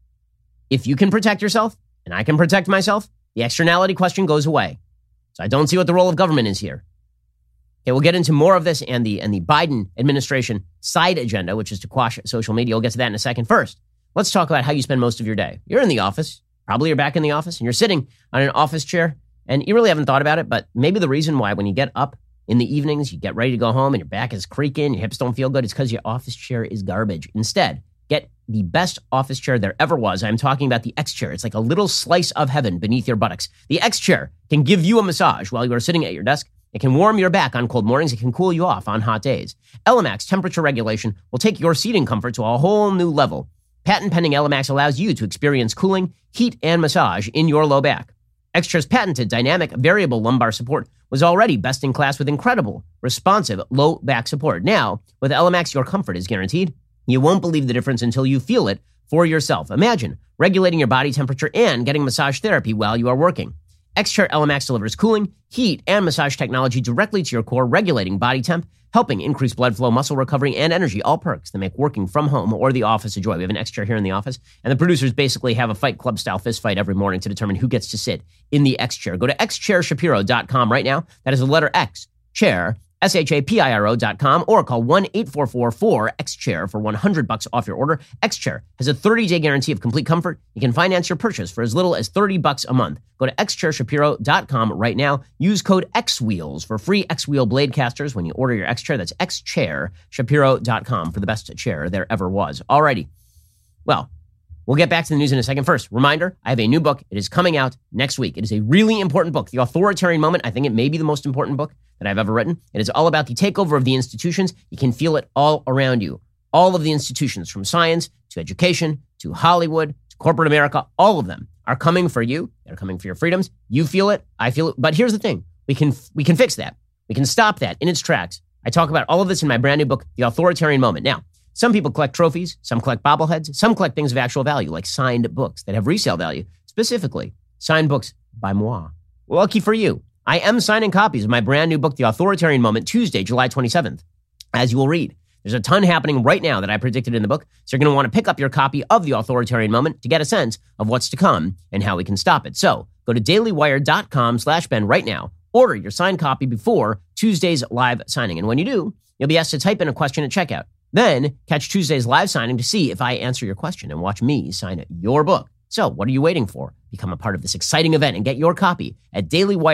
If you can protect yourself, and I can protect myself, the externality question goes away. So I don't see what the role of government is here. Okay, we'll get into more of this and the Biden administration side agenda, which is to quash social media. We'll get to that in a second. First, let's talk about how you spend most of your day. You're in the office. Probably you're back in the office, and you're sitting on an office chair, and you really haven't thought about it, but maybe the reason why when you get up in the evenings, you get ready to go home, and your back is creaking, your hips don't feel good, it's because your office chair is garbage. Instead, get the best office chair there ever was. I'm talking about the X Chair. It's like a little slice of heaven beneath your buttocks. The X Chair can give you a massage while you are sitting at your desk. It can warm your back on cold mornings. It can cool you off on hot days. Elemax temperature regulation will take your seating comfort to a whole new level. Patent-pending Elemax allows you to experience cooling, heat, and massage in your low back. X-Chair's patented dynamic variable lumbar support was already best in class with incredible, responsive low back support. Now, with Elemax, your comfort is guaranteed. You won't believe the difference until you feel it for yourself. Imagine regulating your body temperature and getting massage therapy while you are working. X-Chair Elemax delivers cooling, heat, and massage technology directly to your core, regulating body temp, helping increase blood flow, muscle recovery, and energy, all perks that make working from home or the office a joy. We have an X-Chair here in the office, and the producers basically have a Fight Club-style fist fight every morning to determine who gets to sit in the X-Chair. Go to xchairshapiro.com right now. That is the letter X, chair, SHAPIRO.com, or call 1-844-4X-CHAIR for $100 off your order. X-Chair has a 30-day guarantee of complete comfort. You can finance your purchase for as little as $30 a month. Go to xchairshapiro.com right now. Use code XWheels for free X-Wheel blade casters when you order your X-Chair. That's xchairshapiro.com for the best chair there ever was. Alrighty. Well, we'll get back to the news in a second. First, reminder, I have a new book. It is coming out next week. It is a really important book. The Authoritarian Moment, I think it may be the most important book that I've ever written. It is all about the takeover of the institutions. You can feel it all around you. All of the institutions, from science to education to Hollywood to corporate America, all of them are coming for you. They're coming for your freedoms. You feel it. I feel it. But here's the thing. We can fix that. We can stop that in its tracks. I talk about all of this in my brand new book, The Authoritarian Moment. Now, some people collect trophies, some collect bobbleheads, some collect things of actual value, like signed books that have resale value, specifically signed books by moi. Well, lucky for you, I am signing copies of my brand new book, The Authoritarian Moment, Tuesday, July 27th. As you will read, there's a ton happening right now that I predicted in the book, so you're going to want to pick up your copy of The Authoritarian Moment to get a sense of what's to come and how we can stop it. So go to dailywire.com/Ben right now. Order your signed copy before Tuesday's live signing. And when you do, you'll be asked to type in a question at checkout. Then catch Tuesday's live signing to see if I answer your question and watch me sign your book. So what are you waiting for? Become a part of this exciting event and get your copy at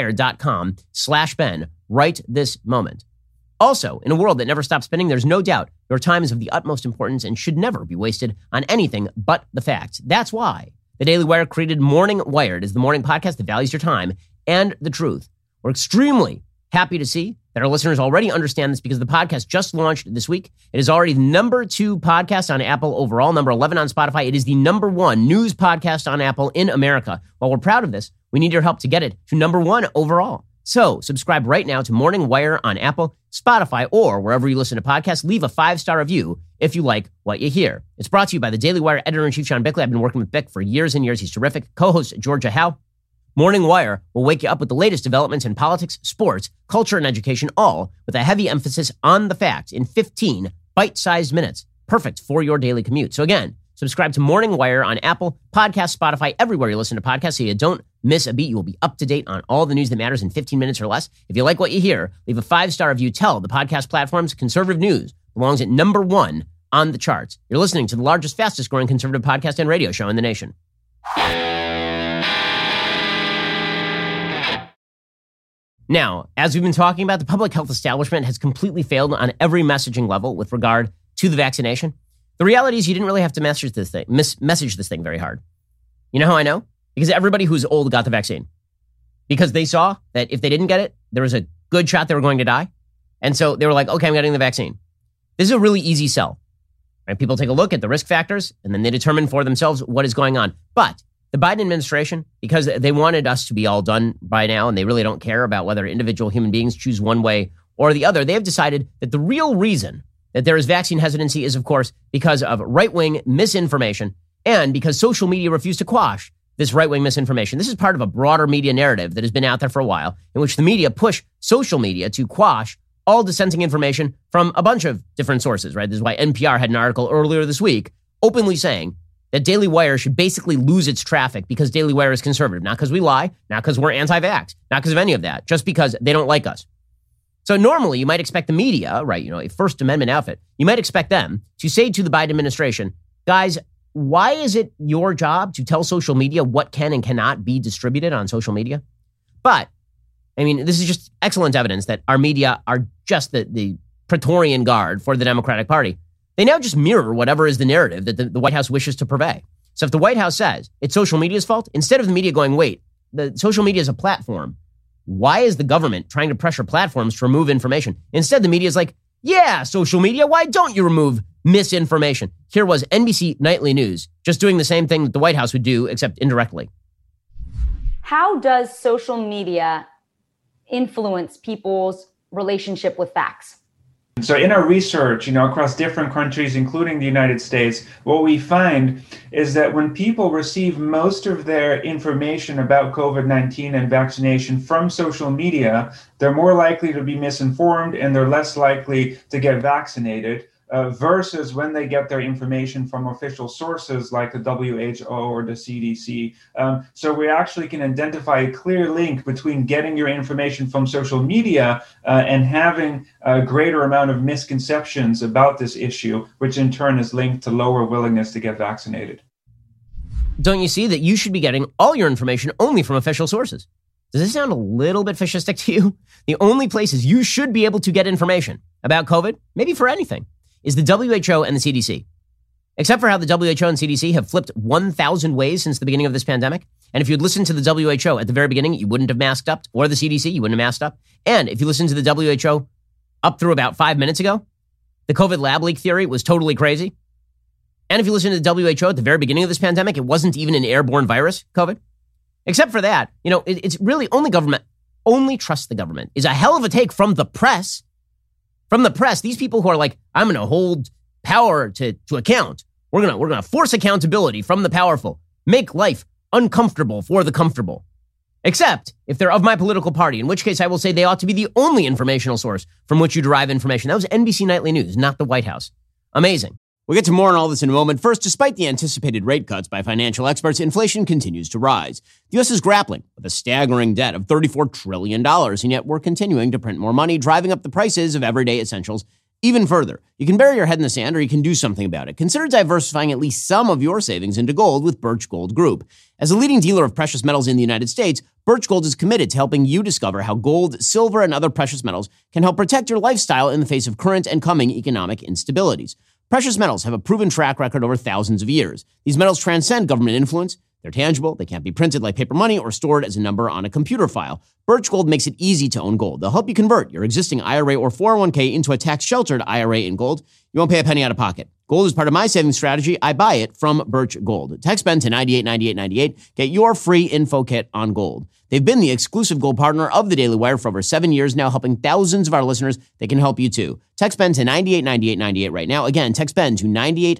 dailywire.com/Ben right this moment. Also, in a world that never stops spinning, there's no doubt your time is of the utmost importance and should never be wasted on anything but the facts. That's why the Daily Wire created Morning Wired as the morning podcast that values your time and the truth. We're extremely happy to see that our listeners already understand this because the podcast just launched this week. It is already the number 2 podcast on Apple overall, number 11 on Spotify. It is the number 1 news podcast on Apple in America. While we're proud of this, we need your help to get it to number 1 overall. So subscribe right now to Morning Wire on Apple, Spotify, or wherever you listen to podcasts. Leave a 5-star review if you like what you hear. It's brought to you by the Daily Wire editor-in-chief, John Bickley. I've been working with Bick for years and years. He's terrific. Co-host Georgia Howe. Morning Wire will wake you up with the latest developments in politics, sports, culture, and education, all with a heavy emphasis on the facts in 15 bite-sized minutes. Perfect for your daily commute. So again, subscribe to Morning Wire on Apple, Podcast, Spotify, everywhere you listen to podcasts so you don't miss a beat. You will be up to date on all the news that matters in 15 minutes or less. If you like what you hear, leave a 5-star review. Tell the podcast platforms conservative news belongs at number 1 on the charts. You're listening to the largest, fastest growing conservative podcast and radio show in the nation. Now, as we've been talking about, the public health establishment has completely failed on every messaging level with regard to the vaccination. The reality is you didn't really have to message this thing very hard. You know how I know? Because everybody who's old got the vaccine. Because they saw that if they didn't get it, there was a good shot they were going to die. And so they were like, okay, I'm getting the vaccine. This is a really easy sell. Right? People take a look at the risk factors, and then they determine for themselves what is going on. But the Biden administration, because they wanted us to be all done by now, and they really don't care about whether individual human beings choose one way or the other, they have decided that the real reason that there is vaccine hesitancy is, of course, because of right-wing misinformation and because social media refused to quash this right-wing misinformation. This is part of a broader media narrative that has been out there for a while, in which the media push social media to quash all dissenting information from a bunch of different sources, right? This is why NPR had an article earlier this week openly saying that Daily Wire should basically lose its traffic because Daily Wire is conservative. Not because we lie, not because we're anti-vax, not because of any of that, just because they don't like us. So normally you might expect the media, right, a First Amendment outfit, you might expect them to say to the Biden administration, guys, why is it your job to tell social media what can and cannot be distributed on social media? But, this is just excellent evidence that our media are just the Praetorian Guard for the Democratic Party. They now just mirror whatever is the narrative that the White House wishes to purvey. So if the White House says it's social media's fault, instead of the media going, wait, the social media is a platform, why is the government trying to pressure platforms to remove information? Instead, the media is like, yeah, social media, why don't you remove misinformation? Here was NBC Nightly News just doing the same thing that the White House would do, except indirectly. How does social media influence people's relationship with facts? So in our research, across different countries, including the United States, what we find is that when people receive most of their information about COVID-19 and vaccination from social media, they're more likely to be misinformed and they're less likely to get vaccinated. Versus when they get their information from official sources like the WHO or the CDC. So we actually can identify a clear link between getting your information from social media and having a greater amount of misconceptions about this issue, which in turn is linked to lower willingness to get vaccinated. Don't you see that you should be getting all your information only from official sources? Does this sound a little bit fascistic to you? The only places you should be able to get information about COVID, maybe for anything, is the WHO and the CDC. Except for how the WHO and CDC have flipped 1,000 ways since the beginning of this pandemic. And if you'd listened to the WHO at the very beginning, you wouldn't have masked up, or the CDC, you wouldn't have masked up. And if you listened to the WHO up through about 5 minutes ago, the COVID lab leak theory was totally crazy. And if you listen to the WHO at the very beginning of this pandemic, it wasn't even an airborne virus, COVID. Except for that, it's really only trust the government is a hell of a take from the press. From the press, these people who are like, I'm going to hold power to account. We're going to force accountability from the powerful, make life uncomfortable for the comfortable. Except if they're of my political party, in which case I will say they ought to be the only informational source from which you derive information. That was NBC Nightly News, not the White House. Amazing. We'll get to more on all this in a moment. First, despite the anticipated rate cuts by financial experts, inflation continues to rise. The U.S. is grappling with a staggering debt of $34 trillion, and yet we're continuing to print more money, driving up the prices of everyday essentials even further. You can bury your head in the sand or you can do something about it. Consider diversifying at least some of your savings into gold with Birch Gold Group. As a leading dealer of precious metals in the United States, Birch Gold is committed to helping you discover how gold, silver, and other precious metals can help protect your lifestyle in the face of current and coming economic instabilities. Precious metals have a proven track record over thousands of years. These metals transcend government influence. They're tangible. They can't be printed like paper money or stored as a number on a computer file. Birch Gold makes it easy to own gold. They'll help you convert your existing IRA or 401k into a tax-sheltered IRA in gold. You won't pay a penny out of pocket. Gold is part of my savings strategy. I buy it from Birch Gold. Text BEN to 989898. Get your free info kit on gold. They've been the exclusive gold partner of the Daily Wire for over 7 years now, helping thousands of our listeners. They can help you too. Text BEN to 989898 right now. Again, text BEN to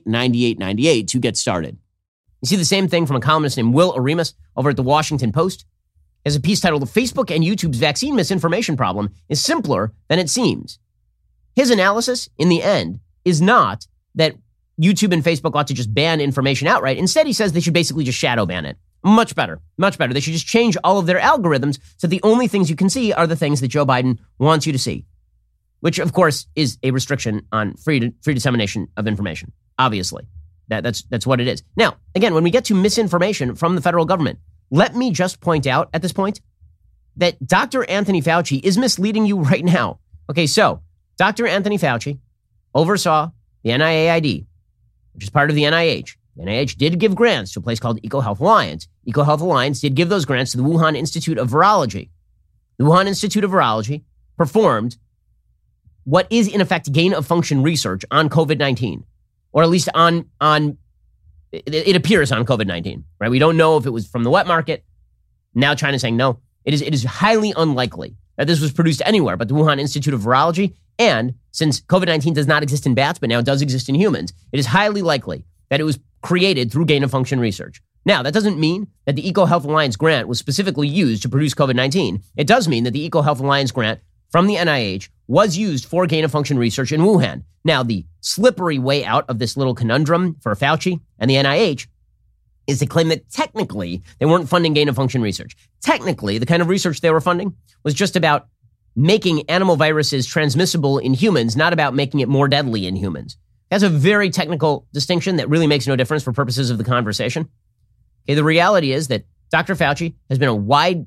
989898 to get started. You see the same thing from a columnist named Will Oremus over at the Washington Post. He has a piece titled, Facebook and YouTube's Vaccine Misinformation Problem is Simpler Than It Seems. His analysis, in the end, is not that YouTube and Facebook ought to just ban information outright. Instead, he says they should basically just shadow ban it. Much better. Much better. They should just change all of their algorithms so the only things you can see are the things that Joe Biden wants you to see. which of course is a restriction on free dissemination of information. Obviously, that's what it is. Now, again, when we get to misinformation from the federal government, let me just point out at this point that Dr. Anthony Fauci is misleading you right now. Okay, so Dr. Anthony Fauci oversaw the NIAID, which is part of the NIH. The NIH did give grants to a place called EcoHealth Alliance. EcoHealth Alliance did give those grants to the Wuhan Institute of Virology. The Wuhan Institute of Virology performed what is in effect gain of function research on COVID-19, or at least it appears on COVID-19, right? We don't know if it was from the wet market. Now China's saying no. It is highly unlikely that this was produced anywhere but the Wuhan Institute of Virology. And since COVID-19 does not exist in bats, but now it does exist in humans, it is highly likely that it was created through gain of function research. Now, that doesn't mean that the EcoHealth Alliance grant was specifically used to produce COVID-19. It does mean that the EcoHealth Alliance grant from the NIH was used for gain of function research in Wuhan. Now, the slippery way out of this little conundrum for Fauci and the NIH is to claim that technically they weren't funding gain of function research. Technically, the kind of research they were funding was just about making animal viruses transmissible in humans, not about making it more deadly in humans. That's a very technical distinction that really makes no difference for purposes of the conversation. Okay, the reality is that Dr. Fauci has been a wide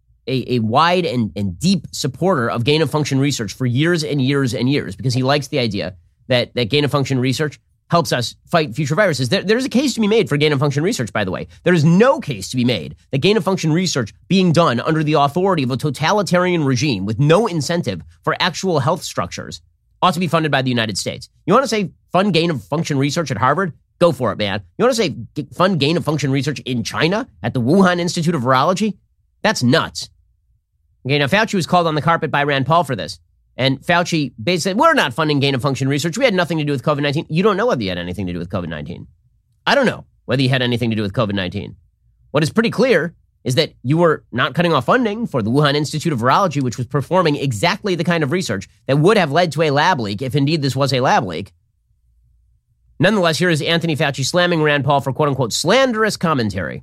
and deep supporter of gain of function research for years and years and years, because he likes the idea that gain of function research helps us fight future viruses. There's a case to be made for gain of function research, by the way. There is no case to be made that gain of function research being done under the authority of a totalitarian regime with no incentive for actual health structures ought to be funded by the United States. You want to say fund gain of function research at Harvard? Go for it, man. You want to say fund gain of function research in China at the Wuhan Institute of Virology? That's nuts. Okay, now Fauci was called on the carpet by Rand Paul for this. And Fauci basically said, we're not funding gain of function research. We had nothing to do with COVID-19. You don't know whether he had anything to do with COVID-19. I don't know whether he had anything to do with COVID-19. What is pretty clear is that you were not cutting off funding for the Wuhan Institute of Virology, which was performing exactly the kind of research that would have led to a lab leak if indeed this was a lab leak. Nonetheless, here is Anthony Fauci slamming Rand Paul for quote-unquote slanderous commentary.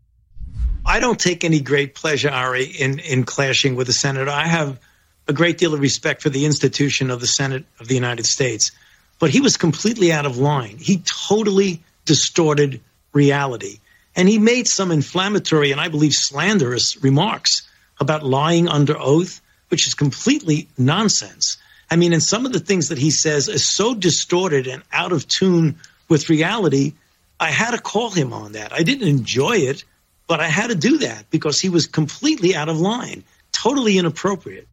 I don't take any great pleasure, Ari, in clashing with the senator. I have a great deal of respect for the institution of the Senate of the United States. But he was completely out of line. He totally distorted reality. And he made some inflammatory and I believe slanderous remarks about lying under oath, which is completely nonsense. I mean, and some of the things that he says are so distorted and out of tune with reality, I had to call him on that. I didn't enjoy it, but I had to do that because he was completely out of line, totally inappropriate.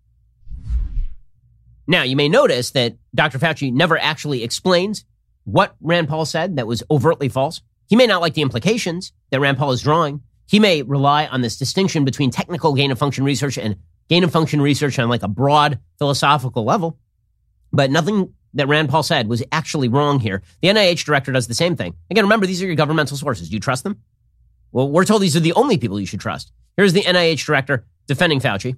Now, you may notice that Dr. Fauci never actually explains what Rand Paul said that was overtly false. He may not like the implications that Rand Paul is drawing. He may rely on this distinction between technical gain of function research and gain of function research on like a broad philosophical level. But nothing that Rand Paul said was actually wrong here. The NIH director does the same thing. Again, remember, these are your governmental sources. Do you trust them? Well, we're told these are the only people you should trust. Here's the NIH director defending Fauci.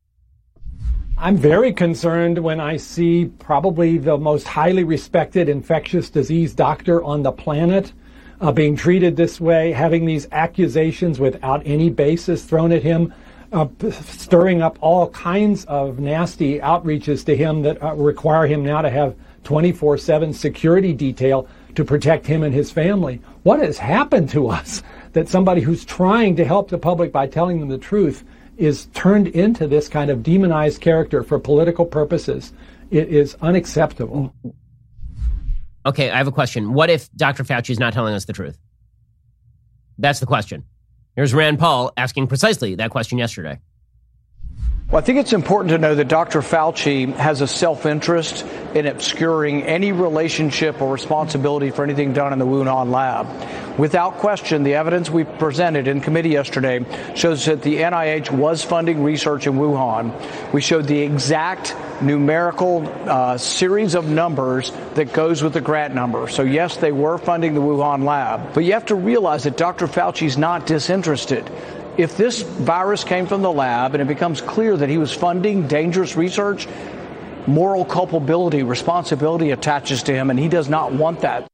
I'm very concerned when I see probably the most highly respected infectious disease doctor on the planet being treated this way, having these accusations without any basis thrown at him, stirring up all kinds of nasty outreaches to him that require him now to have 24/7 security detail to protect him and his family. What has happened to us that somebody who's trying to help the public by telling them the truth is turned into this kind of demonized character for political purposes? It is unacceptable. Okay, I have a question. What if Dr. Fauci is not telling us the truth? That's the question. Here's Rand Paul asking precisely that question yesterday. Well, I think it's important to know that Dr. Fauci has a self-interest in obscuring any relationship or responsibility for anything done in the Wuhan lab. Without question, the evidence we presented in committee yesterday shows that the NIH was funding research in Wuhan. We showed the exact numerical series of numbers that goes with the grant number. So, yes, they were funding the Wuhan lab. But you have to realize that Dr. Fauci's not disinterested. If this virus came from the lab and it becomes clear that he was funding dangerous research, moral culpability, responsibility attaches to him, and he does not want that.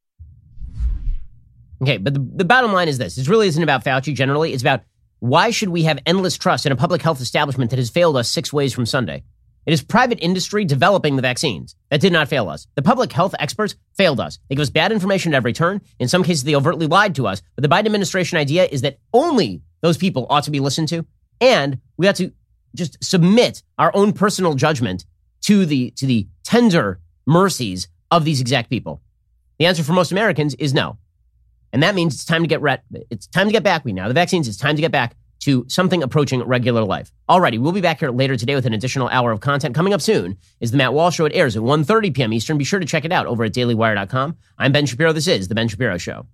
Okay, but the bottom line is this. This really isn't about Fauci generally. It's about why should we have endless trust in a public health establishment that has failed us 6 ways from Sunday? It is private industry developing the vaccines. That did not fail us. The public health experts failed us. They give us bad information at every turn. In some cases, they overtly lied to us. But the Biden administration idea is that only those people ought to be listened to. And we have to just submit our own personal judgment to the tender mercies of these exact people. The answer for most Americans is no. And that means it's time to get back. We now the vaccines. It's time to get back to something approaching regular life. Alrighty, we'll be back here later today with an additional hour of content. Coming up soon is The Matt Walsh Show. It airs at 1:30 p.m. Eastern. Be sure to check it out over at dailywire.com. I'm Ben Shapiro. This is The Ben Shapiro Show.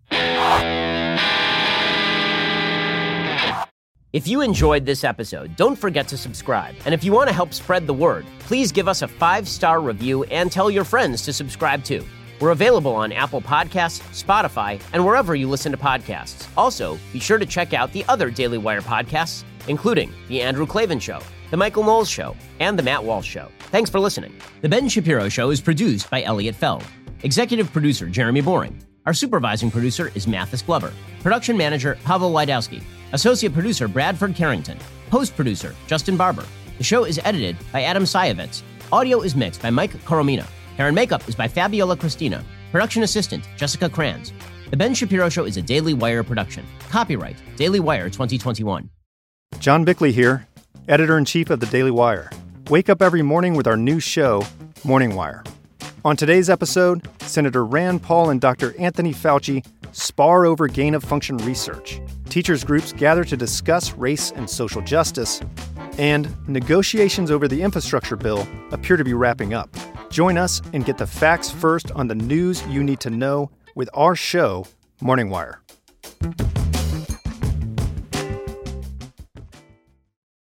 If you enjoyed this episode, don't forget to subscribe. And if you want to help spread the word, please give us a 5-star review and tell your friends to subscribe too. We're available on Apple Podcasts, Spotify, and wherever you listen to podcasts. Also, be sure to check out the other Daily Wire podcasts, including The Andrew Klavan Show, The Michael Knowles Show, and The Matt Walsh Show. Thanks for listening. The Ben Shapiro Show is produced by Elliot Feld. Executive producer, Jeremy Boring. Our supervising producer is Mathis Glover. Production manager, Pavel Wydowski. Associate producer, Bradford Carrington. Post-producer, Justin Barber. The show is edited by Adam Sayevitz. Audio is mixed by Mike Coromina. Hair and makeup is by Fabiola Cristina. Production assistant, Jessica Kranz. The Ben Shapiro Show is a Daily Wire production. Copyright, Daily Wire 2021. John Bickley here, editor-in-chief of the Daily Wire. Wake up every morning with our new show, Morning Wire. On today's episode, Senator Rand Paul and Dr. Anthony Fauci spar over gain-of-function research. Teachers groups gather to discuss race and social justice. And negotiations over the infrastructure bill appear to be wrapping up. Join us and get the facts first on the news you need to know with our show, Morning Wire.